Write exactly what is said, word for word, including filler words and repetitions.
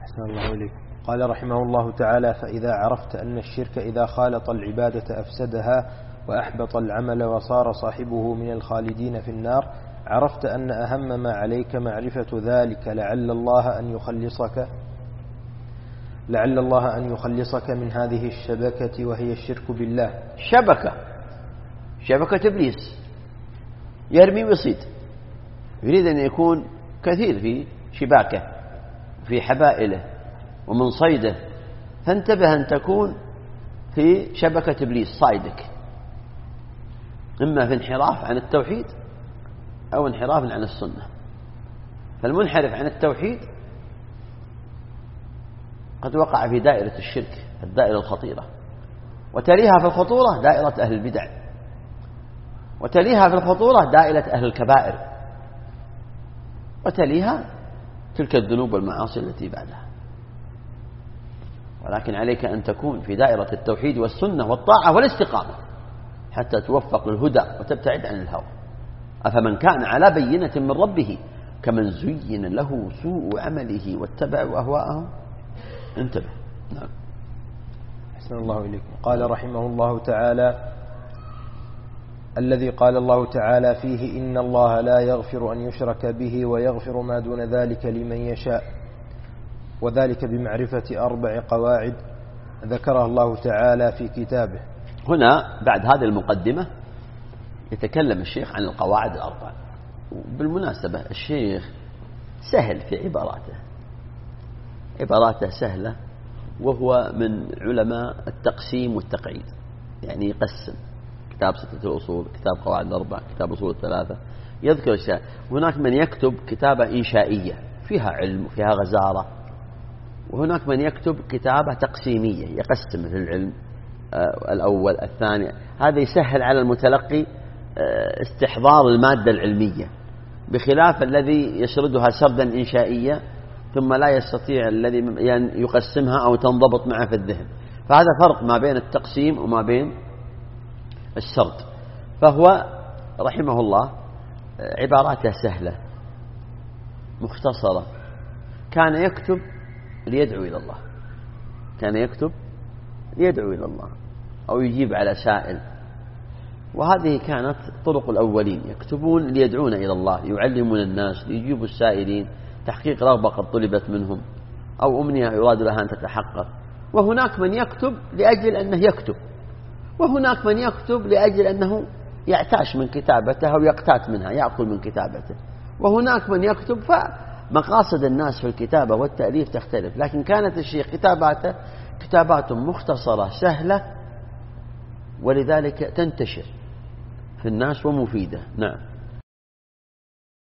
أحسن الله إليك. قال رحمه الله تعالى: فإذا عرفت أن الشرك إذا خالط العبادة أفسدها وأحبط العمل وصار صاحبه من الخالدين في النار، عرفت أن أهم ما عليك معرفة ذلك لعل الله أن يخلصك لعل الله أن يخلصك من هذه الشبكة وهي الشرك بالله. شبكة شبكة إبليس، يرمي ويصيد، يريد أن يكون كثير في شباكه في حبائله ومن صيده، فانتبه أن تكون في شبكة إبليس صيدك، إما في انحراف عن التوحيد أو انحراف عن السنة. فالمنحرف عن التوحيد قد وقع في دائرة الشرك، الدائرة الخطيرة، وتليها في الخطورة دائرة أهل البدع، وتليها في الخطورة دائرة أهل الكبائر، وتليها تلك الذنوب والمعاصي التي بعدها. ولكن عليك أن تكون في دائرة التوحيد والسنة والطاعة والاستقامة حتى توفق للهدى وتبتعد عن الهوى. أفمن كان على بينة من ربه كمن زين له سوء عمله واتبعوا أهواءهم. انتبه. نعم. أحسن الله إليكم. قال رحمه الله تعالى: الذي قال الله تعالى فيه: إن الله لا يغفر أن يشرك به ويغفر ما دون ذلك لمن يشاء، وذلك بمعرفة أربع قواعد ذكرها الله تعالى في كتابه. هنا بعد هذه المقدمة يتكلم الشيخ عن القواعد الأربع. بالمناسبة الشيخ سهل في عباراته، عباراته سهلة، وهو من علماء التقسيم والتقعيد، يعني يقسم كتاب ستة الأصول، كتاب قواعد الأربع، كتاب أصول الثلاثة، يذكر الشيء. هناك من يكتب كتابة إنشائية فيها علم وفيها غزارة، وهناك من يكتب كتابة تقسيمية يقسم مثل العلم الأول الثاني. هذا يسهل على المتلقي استحضار المادة العلمية، بخلاف الذي يسردها سردا إنشائيا ثم لا يستطيع الذي يقسمها أو تنضبط معه في الذهن. فهذا فرق ما بين التقسيم وما بين السرد. فهو رحمه الله عباراته سهلة مختصرة. كان يكتب ليدعو إلى الله، كان يكتب ليدعو إلى الله أو يجيب على سائل، وهذه كانت طرق الأولين، يكتبون ليدعون إلى الله، يعلمون الناس، ليجيبوا السائلين، تحقيق رغبة قد طلبت منهم أو أمنية يراد لها أن تتحقق. وهناك من يكتب لأجل أنه يكتب، وهناك من يكتب لأجل أنه يعتاش من كتابته أو يقتات منها، يأكل من كتابته. وهناك من يكتب فمقاصد الناس في الكتابة والتأليف تختلف. لكن كانت الشيخ كتاباته كتابات مختصرة سهلة، ولذلك تنتشر في الناس ومفيدة. نعم.